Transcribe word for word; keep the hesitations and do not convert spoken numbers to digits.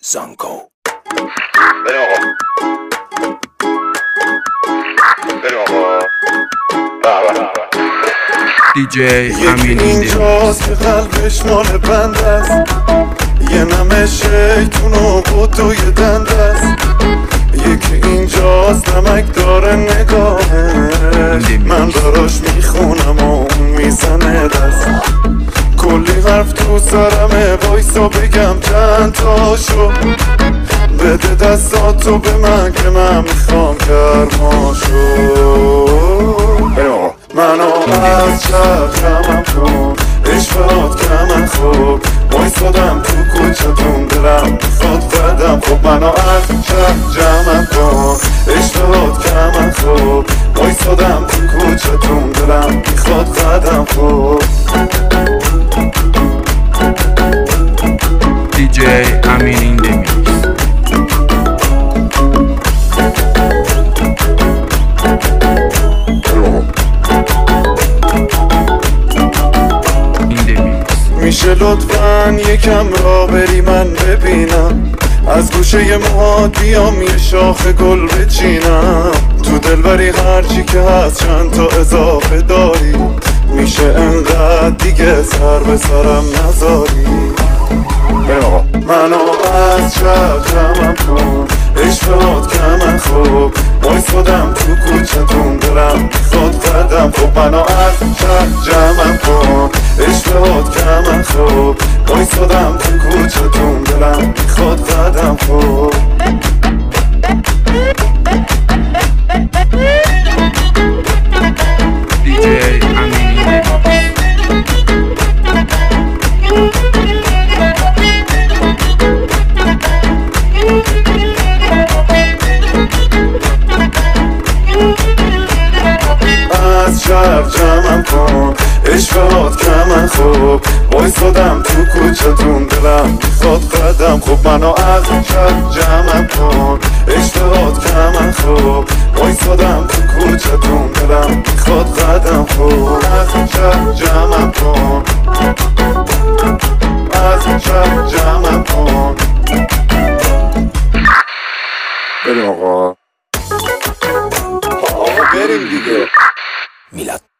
زانکو. بریم آقا بریم آقا دیجی امین اینجاست که قلبش مال بند است، یه نمه شیطون و قطوی دند است. یکی اینجاست نمک داره نگاهش، من براش میخونم و اون میزنه دست. کلی حرف تو سرمه وایسا بگم چند تاشو، بده دستاتو به من که من میخوام گرماشو. منو از شهر جمعم کن، عشقات که من خوب وایسادم تو کوچتون، دلم میخواد قدم خوب. منو از شهر جمعم کن، عشقات که من خوب وایسادم تو کوچتون، دلم میخواد قدم خوب. دیجی امین این دمیکس. میشه لطفاً یکم را بری من ببینم، از گوشه موهات بیام یه شاخ گل بچینم. تو دلبری هرچی که هست چند تا اضافه داری، میشه انقدر دیگه سر به سرم نذاری. منو از شهر جمعم کن، عشقات که من خوب وایسادم تو کوچتون، دلم میخواد قدم خوب. منو از شهر جمعم کن، عشقات که من خوب وایسادم تو کوچتون، دلم میخواد قدم خوب. دیجی امین این از شهر جمعم کن، عشقات که من خوب وایسادم تو کوچتون، دلم میخواد قدم خوب. منو از شهر جمعم کن، عشقات که من خوب وایسادم تو کوچتون، دلم میخواد قدم خوب. از شهر جمعم کن، از شهر جمعم کن. بریم آقا بریم دیگه. میلاد